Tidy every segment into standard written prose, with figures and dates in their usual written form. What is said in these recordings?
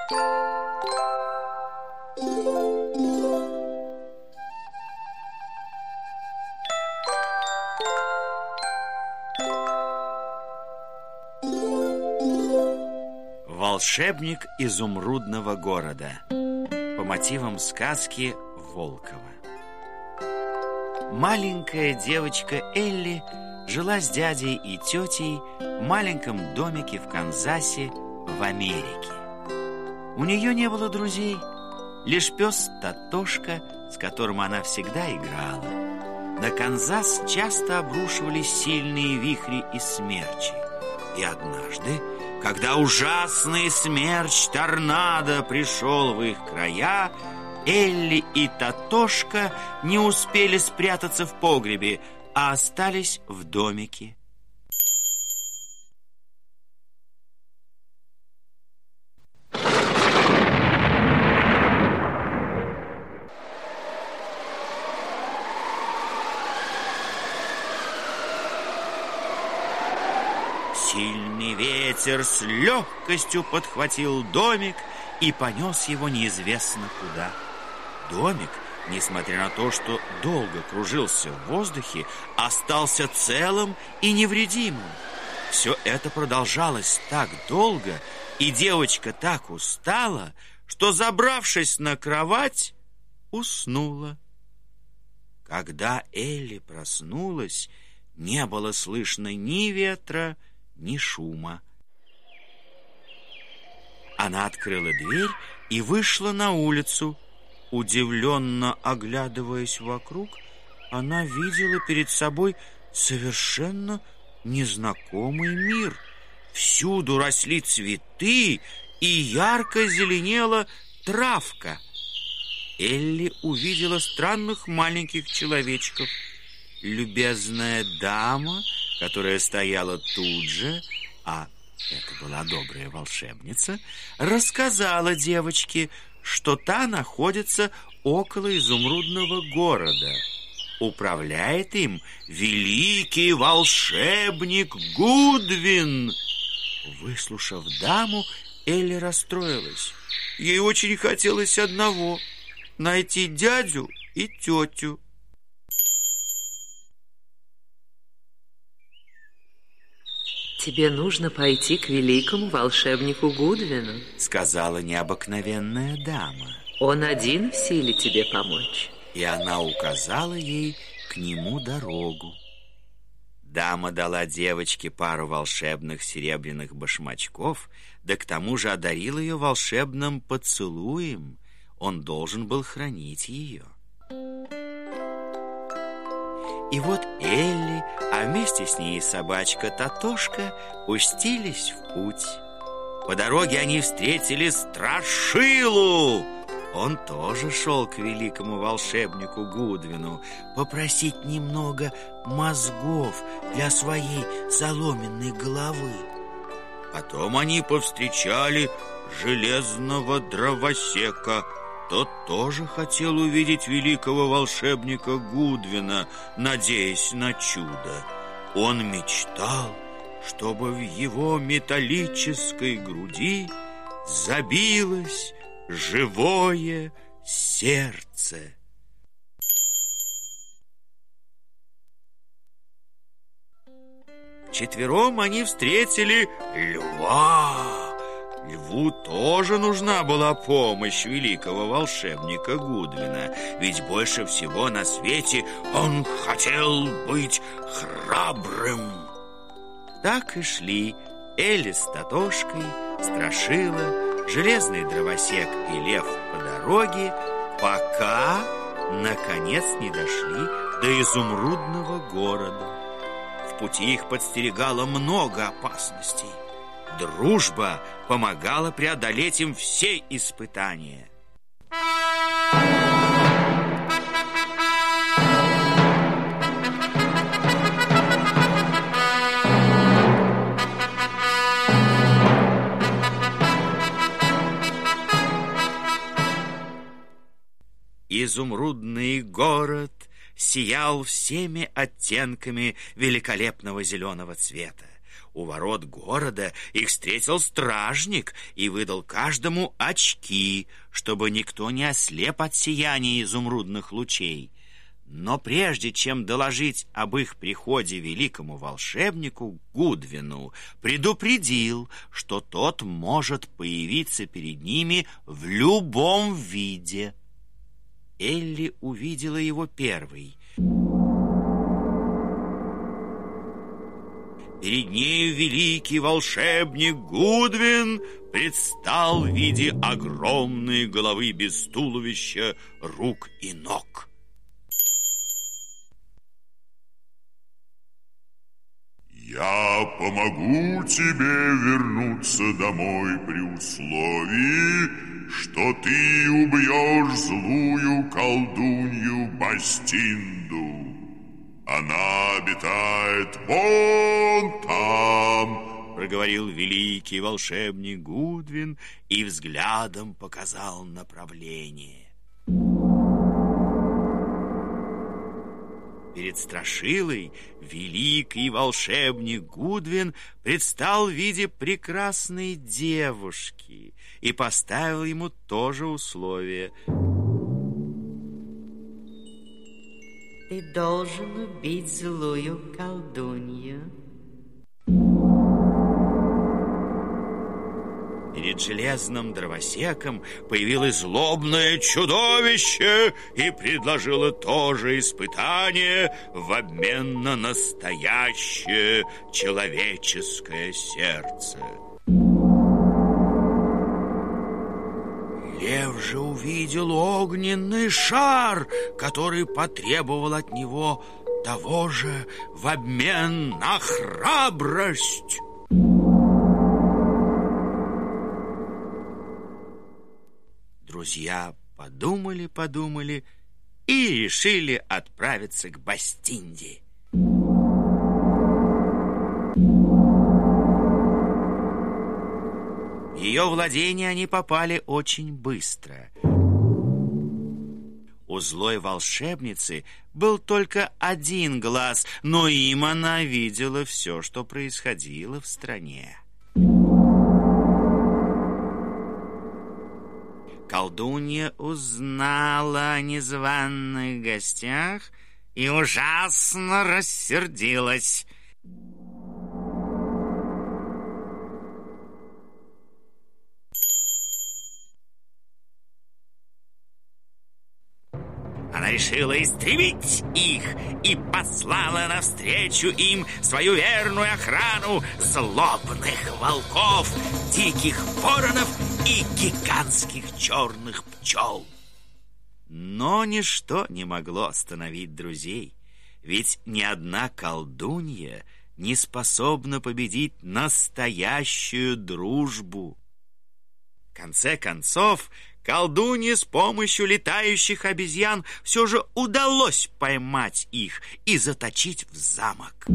Волшебник изумрудного города по мотивам сказки Волкова. Маленькая девочка Элли жила с дядей и тетей в маленьком домике в Канзасе в Америке. У нее не было друзей, лишь пес Татошка, с которым она всегда играла. На Канзас часто обрушивались сильные вихри и смерчи. И однажды, когда ужасный смерч торнадо пришел в их края, Элли и Татошка не успели спрятаться в погребе, а остались в домике. Сильный ветер с легкостью подхватил домик и понес его неизвестно куда. Домик, несмотря на то, что долго кружился в воздухе, остался целым и невредимым. Все это продолжалось так долго, и девочка так устала, что, забравшись на кровать, уснула. Когда Элли проснулась, не было слышно ни ветра, ни шума. Она открыла дверь и вышла на улицу. Удивленно оглядываясь вокруг, она видела перед собой совершенно незнакомый мир. Всюду росли цветы, и ярко зеленела травка. Элли увидела странных маленьких человечков. Любезная дама, которая стояла тут же, а это была добрая волшебница, рассказала девочке, что та находится около изумрудного города. Управляет им великий волшебник Гудвин. Выслушав даму, Элли расстроилась. Ей очень хотелось одного — найти дядю и тетю. «Тебе нужно пойти к великому волшебнику Гудвину», — сказала необыкновенная дама. «Он один в силе тебе помочь». И она указала ей к нему дорогу. Дама дала девочке пару волшебных серебряных башмачков, да к тому же одарила ее волшебным поцелуем. Он должен был хранить ее. И вот Элли, а вместе с ней собачка Татошка пустились в путь. По дороге они встретили Страшилу. Он тоже шел к великому волшебнику Гудвину попросить немного мозгов для своей соломенной головы. Потом они повстречали железного дровосека. Тот тоже хотел увидеть великого волшебника Гудвина, надеясь на чудо. Он мечтал, чтобы в его металлической груди забилось живое сердце. Вчетвером они встретили льва. Льву тоже нужна была помощь великого волшебника Гудвина, ведь больше всего на свете он хотел быть храбрым. Так и шли Элли с Татошкой, Страшила, железный дровосек и лев по дороге, пока, наконец, не дошли до изумрудного города. В пути их подстерегало много опасностей. Дружба помогала преодолеть им все испытания. Изумрудный город сиял всеми оттенками великолепного зеленого цвета. у ворот города их встретил стражник и выдал каждому очки, чтобы никто не ослеп от сияния изумрудных лучей. Но прежде чем доложить об их приходе великому волшебнику Гудвину, предупредил, что тот может появиться перед ними в любом виде. Элли увидела его первой. Перед нею великий волшебник Гудвин предстал в виде огромной головы без туловища, рук и ног. «Я помогу тебе вернуться домой при условии, что ты убьешь злую колдунью Бастинду. Она обитает вон там», — проговорил великий волшебник Гудвин и взглядом показал направление. Перед Страшилой великий волшебник Гудвин предстал в виде прекрасной девушки и поставил ему тоже условие. Ты должен убить злую колдунью. Перед железным дровосеком появилось злобное чудовище и предложило тоже испытание в обмен на настоящее человеческое сердце. Лев же увидел огненный шар, который потребовал от него того же в обмен на храбрость. Друзья подумали и решили отправиться к Бастинде. В ее владение они попали очень быстро. У злой волшебницы был только один глаз, но им она видела все, что происходило в стране. Колдунья узнала о незваных гостях и ужасно рассердилась. Она решила истребить их и послала навстречу им свою верную охрану злобных волков, диких воронов и гигантских черных пчел. Но ничто не могло остановить друзей, ведь ни одна колдунья не способна победить настоящую дружбу. В конце концов, колдунье с помощью летающих обезьян все же удалось поймать их и заточить в замок.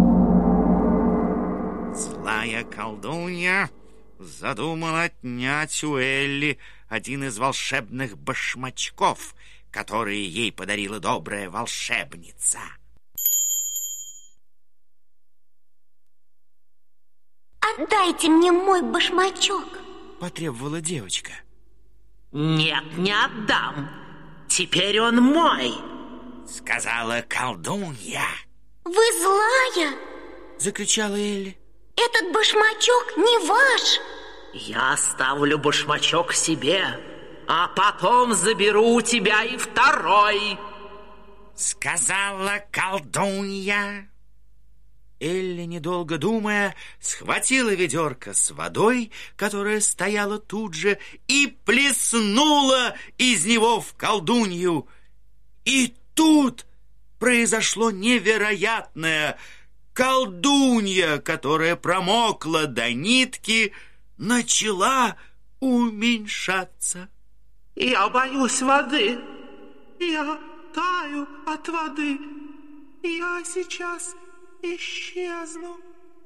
Злая колдунья задумала отнять у Элли один из волшебных башмачков, которые ей подарила добрая волшебница. «Отдайте мне мой башмачок!» — потребовала девочка. Нет, не отдам. Теперь он мой, — сказала колдунья. «Вы злая!» — закричала Элли. «Этот башмачок не ваш!» Я оставлю башмачок себе, а потом заберу у тебя и второй, — сказала колдунья. Элли, недолго думая, схватила ведерко с водой, которая стояла тут же, и плеснула из него в колдунью. И тут произошло невероятное. Колдунья, которая промокла до нитки, начала уменьшаться. Я боюсь воды. Я таю от воды. Я сейчас исчезну.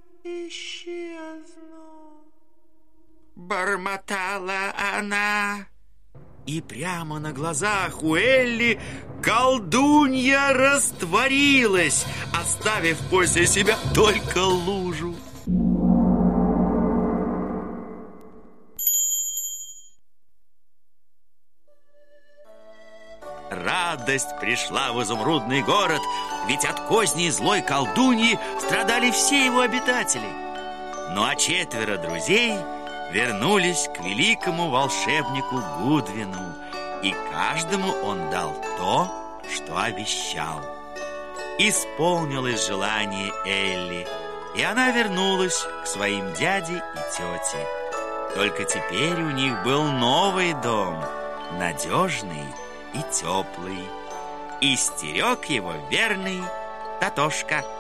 Бормотала она. И прямо на глазах у Элли колдунья растворилась, оставив после себя только лужу. радость пришла в изумрудный город, ведь от козней злой колдуньи страдали все его обитатели. Ну а 4 друзей вернулись к великому волшебнику Гудвину, и каждому он дал то, что обещал. Исполнилось желание Элли, и она вернулась к своим дяде и тете. Только теперь у них был новый дом, надежный и теплый, и стерег его верный Тотошка.